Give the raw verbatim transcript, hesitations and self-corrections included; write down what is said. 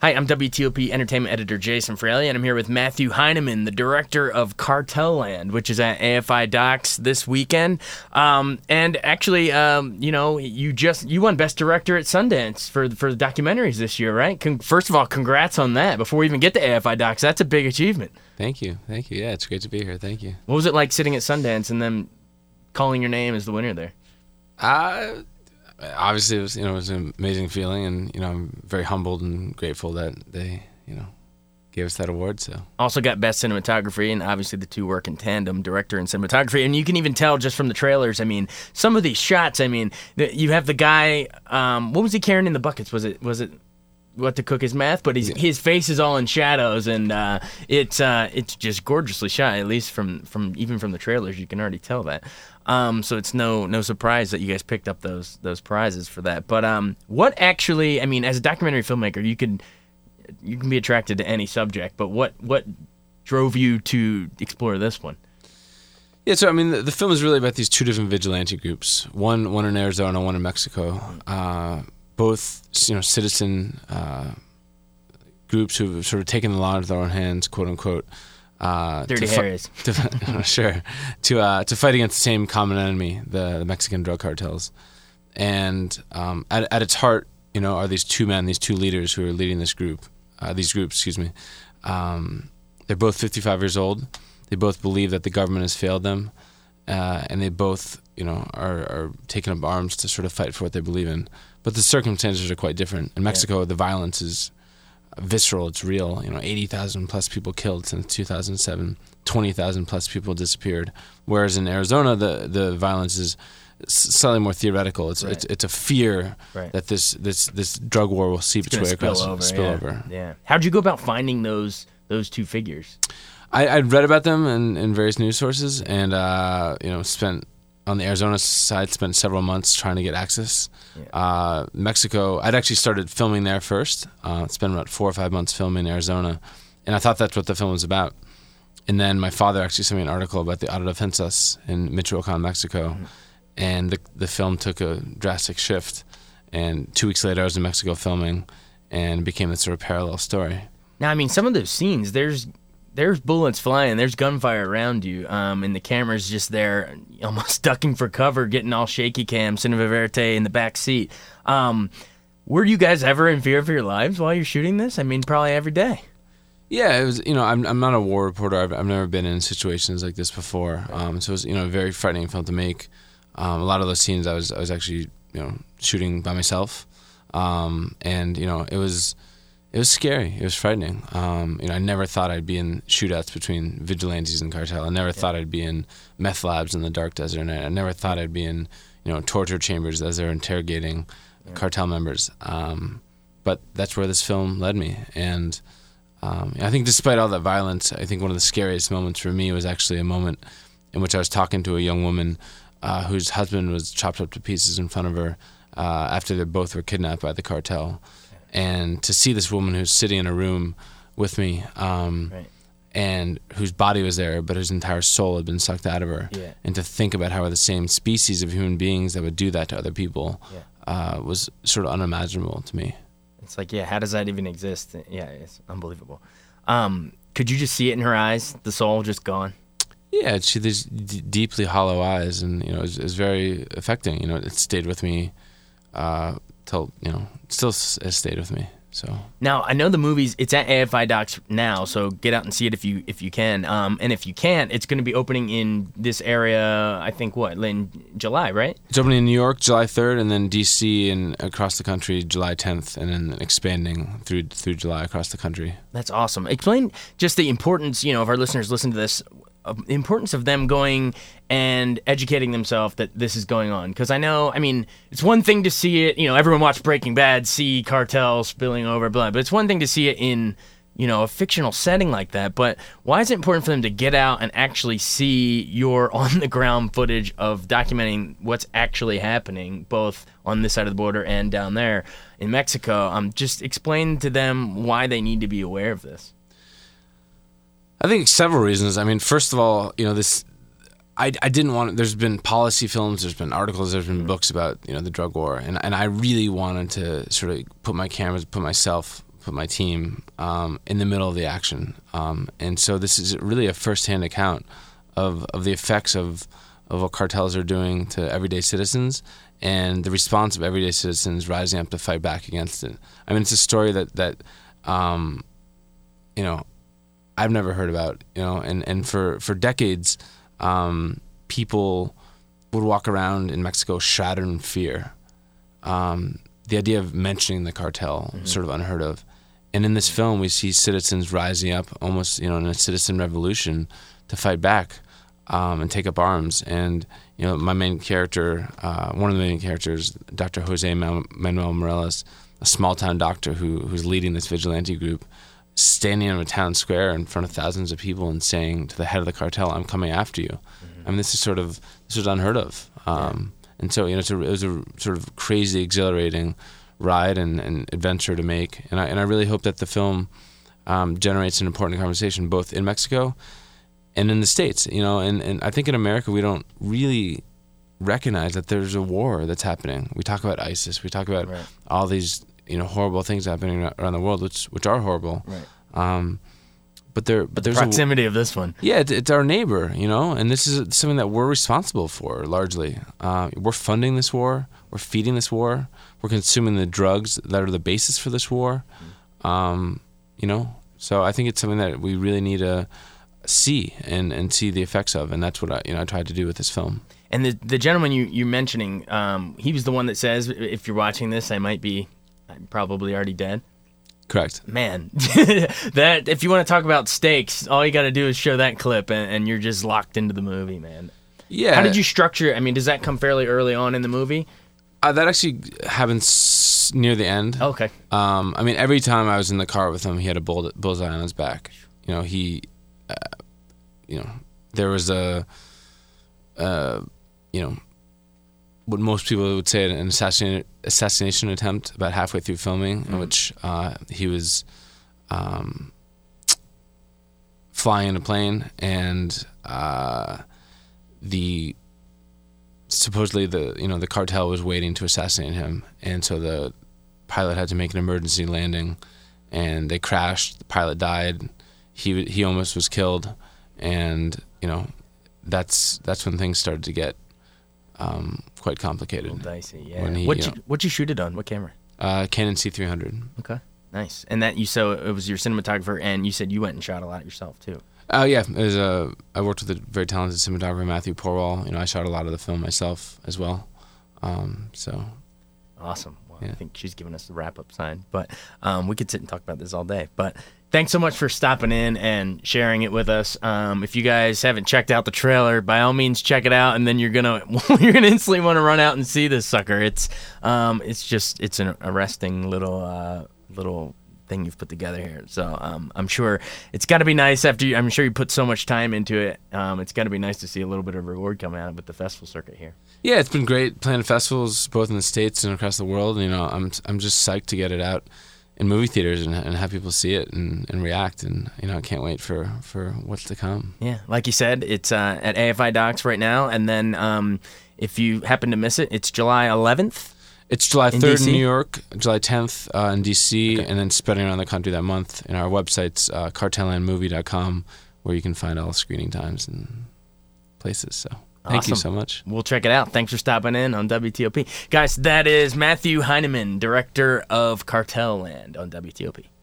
Hi, I'm W T O P Entertainment Editor Jason Fraley, and I'm here with Matthew Heineman, the director of Cartel Land, which is at A F I Docs this weekend. Um, and actually, um, you know, you just you won Best Director at Sundance for for the documentaries this year, right? Con- first of all, congrats on that. Before we even get to A F I Docs, that's a big achievement. Thank you, thank you. Yeah, it's great to be here. Thank you. What was it like sitting at Sundance and then calling your name as the winner there? Uh, obviously, it was you know it was an amazing feeling, and you know I'm very humbled and grateful that they you know gave us that award. So also got Best Cinematography, and obviously the two work in tandem, director and cinematography. And you can even tell just from the trailers. I mean, some of these shots. I mean, the, you have the guy. Um, what was he carrying in the buckets? Was it was it what to cook his meth? But he's, yeah. his face is all in shadows, and uh, it's uh, it's just gorgeously shot. At least from from even from the trailers, you can already tell that. Um, so it's no no surprise that you guys picked up those those prizes for that. But um, what actually, I mean, as a documentary filmmaker, you can you can be attracted to any subject. But what what drove you to explore this one? Yeah, so I mean, the, the film is really about these two different vigilante groups. One one in Arizona, one in Mexico. Uh, both you know citizen uh, groups who've sort of taken the law into their own hands, quote unquote. Uh, Dirty to Harris. Fu- to, sure. To uh, to fight against the same common enemy, the, the Mexican drug cartels. And um, at at its heart, you know, are these two men, these two leaders who are leading this group, uh, these groups, excuse me. Um, they're both fifty-five years old. They both believe that the government has failed them, uh, and they both, you know, are, are taking up arms to sort of fight for what they believe in. But the circumstances are quite different. In Mexico, yeah. the violence is visceral, it's real. You know, eighty thousand plus people killed since two thousand seven, twenty thousand plus people disappeared. Whereas in Arizona, the, the violence is slightly more theoretical. It's right. it's, it's a fear right. that this, this this drug war will seep its, its way across, over, spill yeah. over. Yeah. How'd you go about finding those those two figures? I, I'd read about them in, in various news sources, and uh, you know, spent on the Arizona side, spent several months trying to get access. Yeah. Uh, Mexico, I'd actually started filming there first. Uh, spent about four or five months filming in Arizona, and I thought that's what the film was about. And then my father actually sent me an article about the Autodefensas in Michoacan, Mexico, mm-hmm. and the the film took a drastic shift. And two weeks later, I was in Mexico filming, and it became this sort of parallel story. Now, I mean, some of those scenes, there's there's bullets flying, there's gunfire around you, um, and the camera's just there, almost ducking for cover, getting all shaky cam, Cinema Verite in the back seat. Um, were you guys ever in fear for your lives while you're shooting this? I mean, probably every day. Yeah, it was. You know, I'm I'm not a war reporter. I've I've never been in situations like this before. Um, so it was you know a very frightening film to make. Um, a lot of those scenes I was I was actually you know shooting by myself, um, and you know it was. It was scary. It was frightening. Um, you know, I never thought I'd be in shootouts between vigilantes and cartel. I never yeah. thought I'd be in meth labs in the dark desert. And I never thought I'd be in, you know, torture chambers as they're interrogating yeah. cartel members. Um, but that's where this film led me. And um, I think despite all that violence, I think one of the scariest moments for me was actually a moment in which I was talking to a young woman uh, whose husband was chopped up to pieces in front of her uh, after they both were kidnapped by the cartel. And to see this woman who's sitting in a room with me, um, right. and whose body was there, but whose entire soul had been sucked out of her, yeah. and to think about how we're the same species of human beings that would do that to other people, yeah. uh, was sort of unimaginable to me. It's like, yeah, how does that even exist? Yeah, it's unbelievable. Um, could you just see it in her eyes, the soul just gone? Yeah, she these d- deeply hollow eyes, and you know, it was, it was very affecting. You know, it stayed with me. Uh, Till you know, it still has stayed with me. So now I know the movie's it's at A F I Docs now, so get out and see it if you if you can. Um, and if you can't, it's going to be opening in this area. I think what in July, right? It's opening in New York July third, and then D C and across the country July tenth, and then expanding through through July across the country. That's awesome. Explain just the importance. You know, if our listeners listen to this. The importance of them going and educating themselves that this is going on. Because I know, I mean, it's one thing to see it, you know, everyone watched Breaking Bad, see cartel spilling over, blah, but it's one thing to see it in, you know, a fictional setting like that. But why is it important for them to get out and actually see your on-the-ground footage of documenting what's actually happening, both on this side of the border and down there in Mexico? Um, just explain to them why they need to be aware of this. I think several reasons. I mean, first of all, you know, this, I, I didn't want, there's been policy films, there's been articles, there's been books about, you know, the drug war. And, and I really wanted to sort of put my cameras, put myself, with my team um, in the middle of the action. Um, and so this is really a firsthand account of, of the effects of, of what cartels are doing to everyday citizens and the response of everyday citizens rising up to fight back against it. I mean, it's a story that, that um, you know, I've never heard about, you know, and, and for, for decades, um, people would walk around in Mexico shrouded in fear. Um, the idea of mentioning the cartel, mm-hmm. sort of unheard of. And in this film, we see citizens rising up almost, you know, in a citizen revolution to fight back um, and take up arms. And, you know, my main character, uh, one of the main characters, Doctor Jose Manuel Morales, a small-town doctor who who's leading this vigilante group, standing in a town square in front of thousands of people and saying to the head of the cartel, "I'm coming after you." Mm-hmm. I mean, this is sort of, this was unheard of. Um, yeah. And so, you know, it's a, it was a sort of crazy, exhilarating ride and, and adventure to make. And I and I really hope that the film um, generates an important conversation both in Mexico and in the States. You know, and, and I think in America we don't really recognize that there's a war that's happening. We talk about ISIS, we talk about right. all these, you know, horrible things happening around the world, which which are horrible. Right. Um, But there, but, but there's the proximity a, of this one. Yeah, it's, it's our neighbor, you know, and this is something that we're responsible for largely. Uh, we're funding this war, we're feeding this war, we're consuming the drugs that are the basis for this war, um, you know. So I think it's something that we really need to see and, and see the effects of, and that's what I, you know, I tried to do with this film. And the the gentleman you you're mentioning, um, he was the one that says, "If you're watching this, I might be, I'm probably already dead." Correct. Man, that if you want to talk about stakes, all you got to do is show that clip, and, and you're just locked into the movie, man. Yeah. How did you structure it? I mean, does that come fairly early on in the movie? Uh, that actually happens near the end. Okay. Um, I mean, every time I was in the car with him, he had a bull, bullseye on his back. You know, he, uh, you know, there was a, uh, you know, what most people would say an assassination assassination attempt about halfway through filming, mm-hmm. in which uh, he was um, flying in a plane, and uh, the supposedly the you know the cartel was waiting to assassinate him, and so the pilot had to make an emergency landing, and they crashed. The pilot died. He he almost was killed, and you know that's that's when things started to get Um, quite complicated. A little dicey, yeah. When he, what you you know, what you shoot it on? What camera? Uh, Canon C three hundred. Okay, nice. And that you so it was your cinematographer, and you said you went and shot a lot yourself too. Oh uh, yeah, it was, uh, I worked with a very talented cinematographer, Matthew Porwall. You know, I shot a lot of the film myself as well. Um, so awesome. Well, yeah. I think she's giving us the wrap up sign, but um, we could sit and talk about this all day. But thanks so much for stopping in and sharing it with us. Um, if you guys haven't checked out the trailer, by all means check it out, and then you're gonna you're gonna instantly want to run out and see this sucker. It's um, it's just it's an arresting little uh, little thing you've put together here. So um, I'm sure it's got to be nice after you. I'm sure you put so much time into it. Um, it's got to be nice to see a little bit of reward come out with the festival circuit here. Yeah, it's been great playing festivals both in the States and across the world. You know, I'm I'm just psyched to get it out in movie theaters and, and have people see it and, and react, and you know I can't wait for, for what's to come. Yeah, like you said, it's uh, at A F I Docs right now, and then um, if you happen to miss it, it's July eleventh. It's July third in, in New York, July tenth uh, in D C, okay. and then spreading around the country that month. And our website's uh, cartel land movie dot com, where you can find all screening times and places. So. Thank Awesome. you so much. We'll check it out. Thanks for stopping in on W T O P. Guys, that is Matthew Heineman, director of Cartel Land on W T O P.